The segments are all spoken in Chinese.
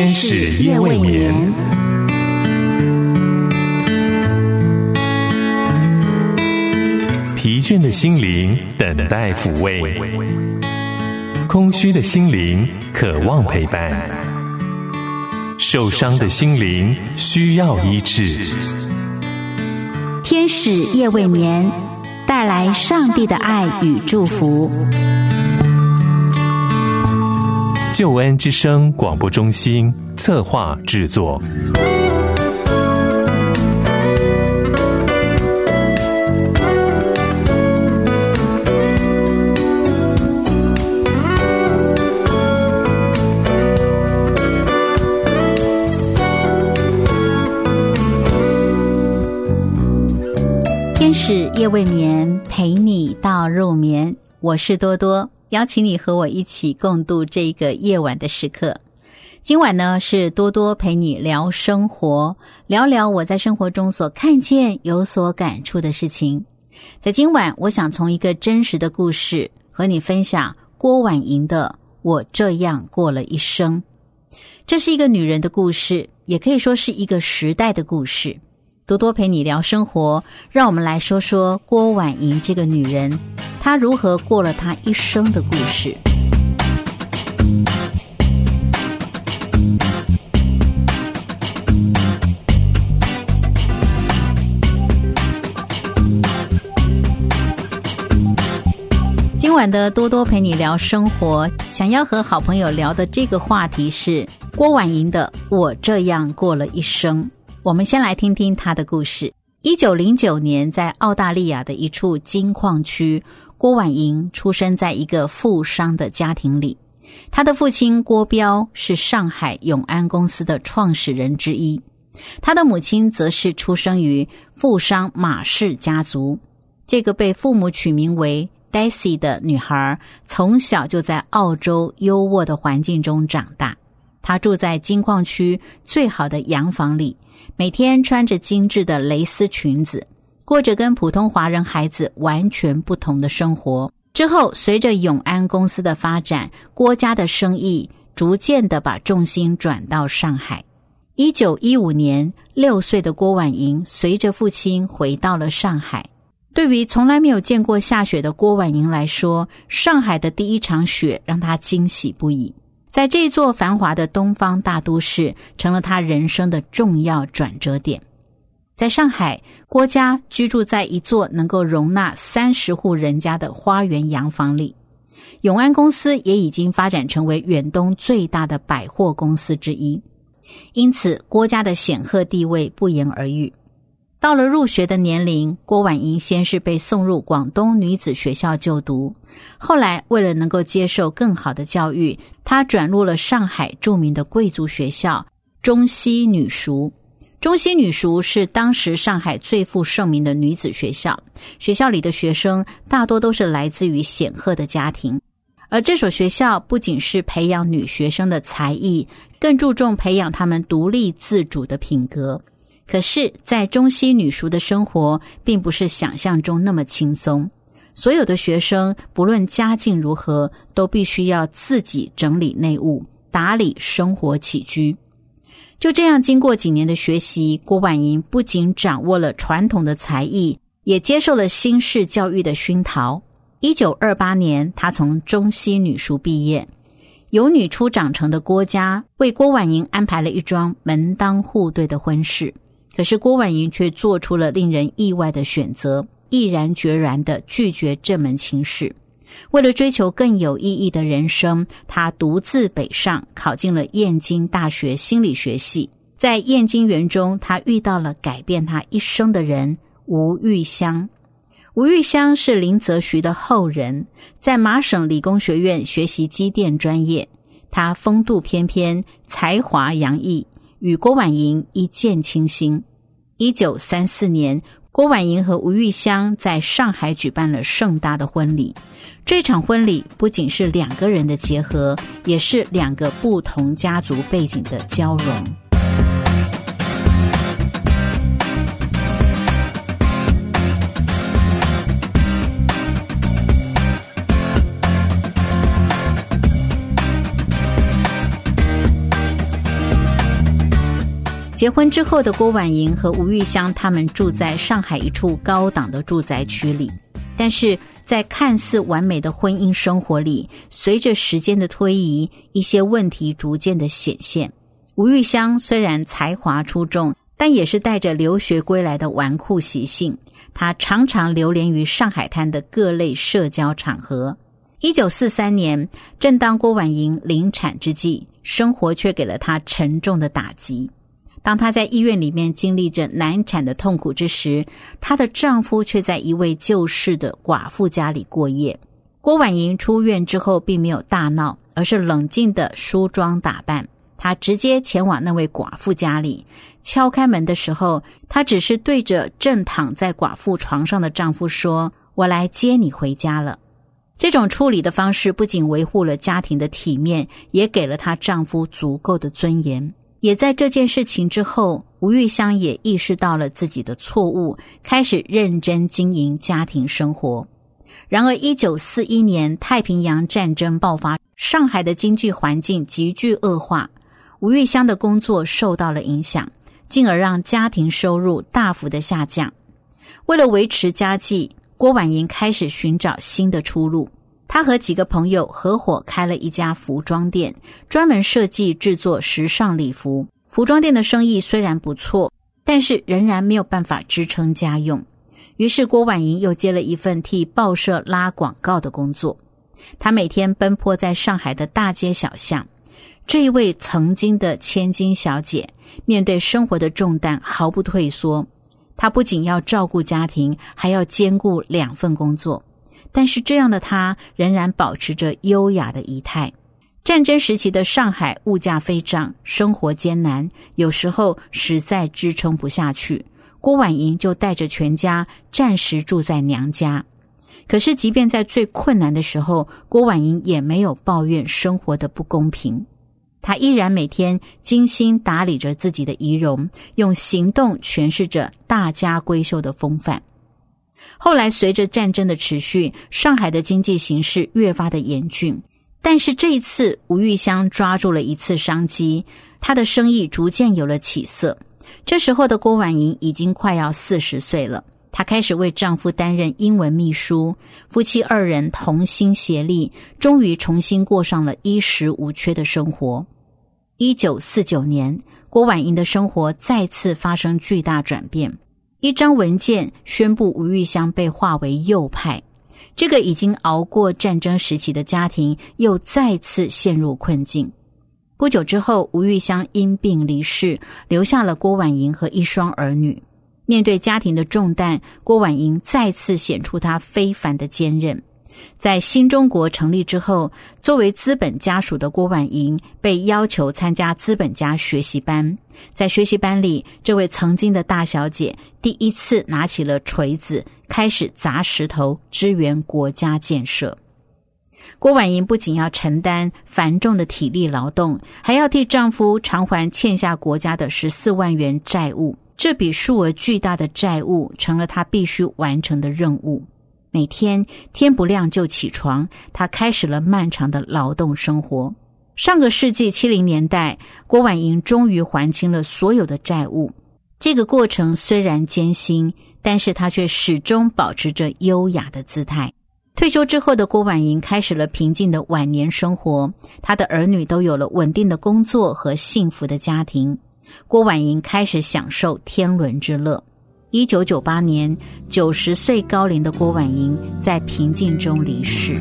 天使夜未眠。疲倦的心灵等待抚慰，空虚的心灵渴望陪伴，受伤的心灵需要医治。 天使夜未眠，带来上帝的爱与祝福。 救恩之声广播中心策划制作。 天使夜未眠，陪你到入眠。我是多多，邀请你和我一起共度这个夜晚的时刻。今晚呢，是多多陪你聊生活，聊聊我在生活中所看见、有所感触的事情。在今晚，我想从一个真实的故事和你分享郭婉莹的《我这样过了一生》。这是一个女人的故事，也可以说是一个时代的故事。多多陪你聊生活，让我们来说说郭婉莹这个女人，她如何过了她一生的故事。今晚的多多陪你聊生活，想要和好朋友聊的这个话题是郭婉莹的《我这样过了一生》。我们先来听听她的故事。1909年，在澳大利亚的一处金矿区，郭婉莹出生在一个富商的家庭里。她的父亲郭彪是上海永安公司的创始人之一，她的母亲则是出生于富商马氏家族。这个被父母取名为 Daisy 的女孩，从小就在澳洲优渥的环境中长大。她住在金矿区最好的洋房里，每天穿着精致的蕾丝裙子，过着跟普通华人孩子完全不同的生活。之后，随着永安公司的发展，郭家的生意逐渐地把重心转到上海。1915年，6岁的郭婉莹随着父亲回到了上海。对于从来没有见过下雪的郭婉莹来说，上海的第一场雪让她惊喜不已。在这座繁华的东方大都市，成了他人生的重要转折点。在上海，郭家居住在一座能够容纳30户人家的花园洋房里。永安公司也已经发展成为远东最大的百货公司之一，因此郭家的显赫地位不言而喻。到了入学的年龄，郭婉莹先是被送入广东女子学校就读，后来为了能够接受更好的教育，她转入了上海著名的贵族学校中西女塾。中西女塾是当时上海最负盛名的女子学校，学校里的学生大多都是来自于显赫的家庭。而这所学校不仅是培养女学生的才艺，更注重培养她们独立自主的品格。可是在中西女塾的生活并不是想象中那么轻松，所有的学生不论家境如何，都必须要自己整理内务，打理生活起居。就这样，经过几年的学习，郭婉莹不仅掌握了传统的才艺，也接受了新式教育的熏陶。1928年，她从中西女塾毕业。由女初长成的郭家为郭婉莹安排了一桩门当户对的婚事。可是郭婉莹却做出了令人意外的选择，毅然决然地拒绝这门亲事。为了追求更有意义的人生，她独自北上，考进了燕京大学心理学系。在燕京园中，她遇到了改变她一生的人吴玉香。吴玉香是林则徐的后人，在麻省理工学院学习机电专业。她风度翩翩，才华洋溢，与郭婉莹一见倾心。1934年，郭婉莹和吴玉香在上海举办了盛大的婚礼。这场婚礼不仅是两个人的结合，也是两个不同家族背景的交融。 结婚之后的郭婉莹和吴玉香他们住在上海一处高档的住宅区里，但是在看似完美的婚姻生活里，随着时间的推移，一些问题逐渐的显现。吴玉香虽然才华出众，但也是带着留学归来的纨绔习性，她常常流连于上海滩的各类社交场合。1943年，正当郭婉莹临产之际，生活却给了她沉重的打击。当她在医院里面经历着难产的痛苦之时，她的丈夫却在一位旧世的寡妇家里过夜。郭婉莹出院之后并没有大闹，而是冷静地梳妆打扮。她直接前往那位寡妇家里，敲开门的时候，她只是对着正躺在寡妇床上的丈夫说：“我来接你回家了。”这种处理的方式不仅维护了家庭的体面，也给了她丈夫足够的尊严。也在这件事情之后，吴玉香也意识到了自己的错误，开始认真经营家庭生活。然而1941年太平洋战争爆发，上海的经济环境急剧恶化，吴玉香的工作受到了影响，进而让家庭收入大幅的下降。为了维持家计，郭婉莹开始寻找新的出路。她和几个朋友合伙开了一家服装店，专门设计制作时尚礼服。服装店的生意虽然不错，但是仍然没有办法支撑家用。于是郭婉莹又接了一份替报社拉广告的工作。她每天奔波在上海的大街小巷。这一位曾经的千金小姐，面对生活的重担毫不退缩。她不仅要照顾家庭，还要兼顾2份工作。但是这样的她仍然保持着优雅的仪态。战争时期的上海物价飞涨，生活艰难，有时候实在支撑不下去，郭婉莹就带着全家暂时住在娘家。可是即便在最困难的时候，郭婉莹也没有抱怨生活的不公平。她依然每天精心打理着自己的仪容，用行动诠释着大家闺秀的风范。后来随着战争的持续，上海的经济形势越发的严峻，但是这一次吴玉香抓住了一次商机，她的生意逐渐有了起色。这时候的郭婉莹已经快要40岁了，她开始为丈夫担任英文秘书，夫妻2人同心协力，终于重新过上了衣食无缺的生活。1949年，郭婉莹的生活再次发生巨大转变。一张文件宣布吴玉香被划为右派，这个已经熬过战争时期的家庭又再次陷入困境。不久之后，吴玉香因病离世，留下了郭婉莹和1双儿女。面对家庭的重担，郭婉莹再次显出她非凡的坚韧。在新中国成立之后，作为资本家属的郭婉莹被要求参加资本家学习班。在学习班里，这位曾经的大小姐第一次拿起了锤子，开始砸石头，支援国家建设。郭婉莹不仅要承担繁重的体力劳动，还要替丈夫偿还欠下国家的14万元债务。这笔数额巨大的债务成了她必须完成的任务。每天天不亮就起床，她开始了漫长的劳动生活。上个世纪70年代，郭婉莹终于还清了所有的债务。这个过程虽然艰辛，但是她却始终保持着优雅的姿态。退休之后的郭婉莹开始了平静的晚年生活，她的儿女都有了稳定的工作和幸福的家庭。郭婉莹开始享受天伦之乐。1998年，90岁高龄的郭婉莹在平静中离世。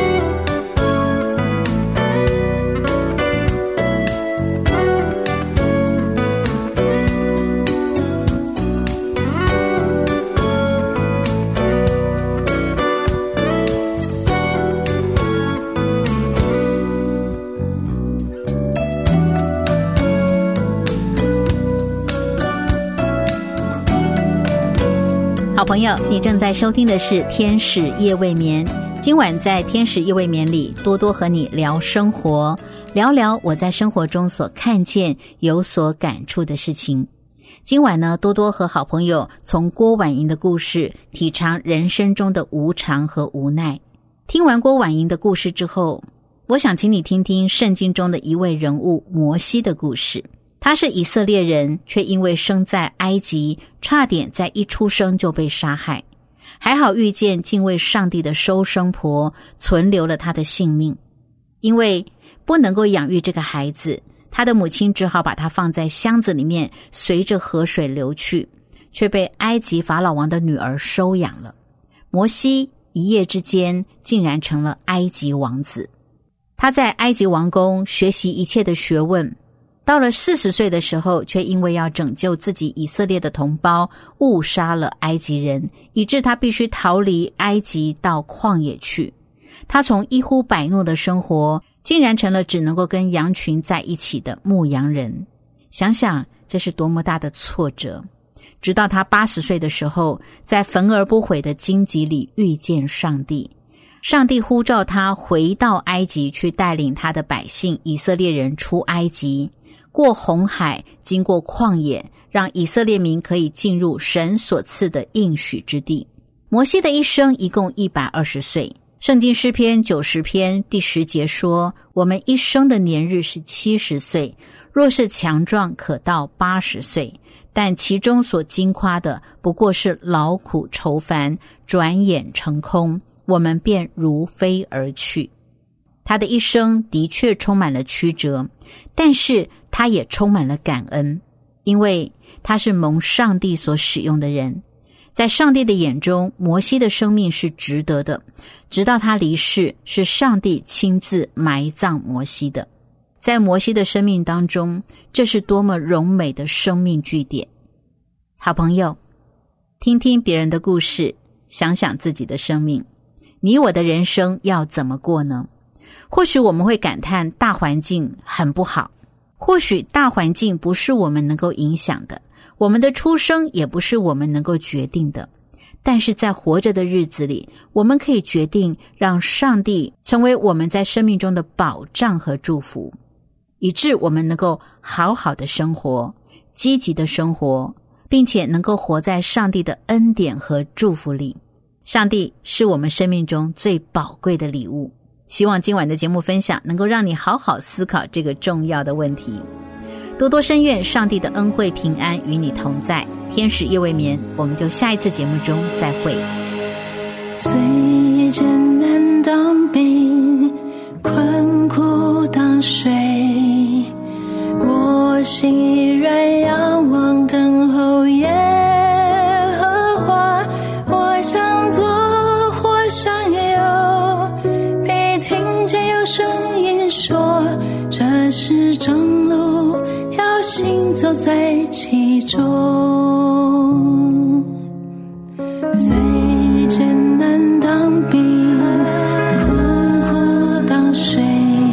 好朋友，你正在收听的是天使夜未眠。今晚在天使夜未眠里，多多和你聊生活，聊聊我在生活中所看见有所感触的事情。今晚呢，多多和好朋友从郭婉莹的故事体尝人生中的无常和无奈。听完郭婉莹的故事之后，我想请你听听圣经中的一位人物摩西的故事。 他是以色列人，却因为生在埃及，差点在一出生就被杀害。还好遇见敬畏上帝的收生婆，存留了他的性命。因为不能够养育这个孩子，他的母亲只好把他放在箱子里面，随着河水流去，却被埃及法老王的女儿收养了。摩西一夜之间竟然成了埃及王子。他在埃及王宫学习一切的学问，到了40岁的时候，却因为要拯救自己以色列的同胞，误杀了埃及人，以致他必须逃离埃及到旷野去。他从一呼百诺的生活，竟然成了只能够跟羊群在一起的牧羊人。想想这是多么大的挫折。直到他80岁的时候，在焚而不毁的荆棘里遇见上帝。上帝呼召他回到埃及，去带领他的百姓以色列人出埃及，过红海，经过旷野，让以色列民可以进入神所赐的应许之地。摩西的一生一共120岁。圣经诗篇90篇第10节说，我们一生的年日是70岁，若是强壮可到80岁，但其中所经夸的不过是劳苦愁烦，转眼成空，我们便如飞而去。他的一生的确充满了曲折，但是他也充满了感恩，因为他是蒙上帝所使用的人。在上帝的眼中，摩西的生命是值得的，直到他离世，是上帝亲自埋葬摩西的。在摩西的生命当中，这是多么荣美的生命据点。好朋友，听听别人的故事，想想自己的生命，你我的人生要怎么过呢？或许我们会感叹大环境很不好，或许大环境不是我们能够影响的，我们的出生也不是我们能够决定的，但是在活着的日子里，我们可以决定让上帝成为我们在生命中的保障和祝福，以致我们能够好好的生活，积极的生活，并且能够活在上帝的恩典和祝福里。上帝是我们生命中最宝贵的礼物。希望今晚的节目分享能够让你好好思考这个重要的问题。多多深愿上帝的恩惠平安与你同在，天使夜未眠，我们就下一次节目中再会。 虽艰难当兵，困苦当水，我心依然仰望等候耶和华。我想躲或想游，必听见有声音说，这是正路，要行走在其中。虽艰难当兵，困苦当水，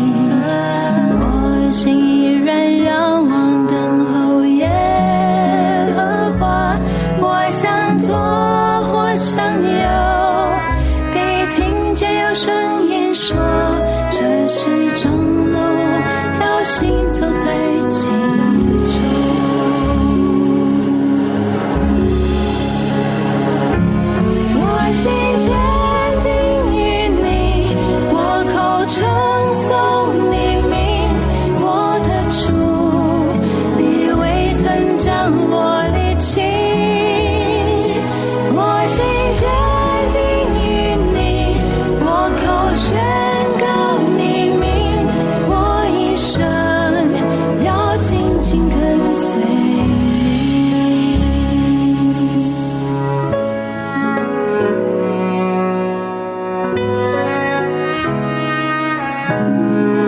我心依然仰望等候耶和华。我想左或想右，必听见有声音说，这是正路，要行走在其中。我心坚定于你，我口称颂你名，我的主，你未曾将我离弃。我心坚定于你，我口宣告你名，我一生要紧紧跟随你。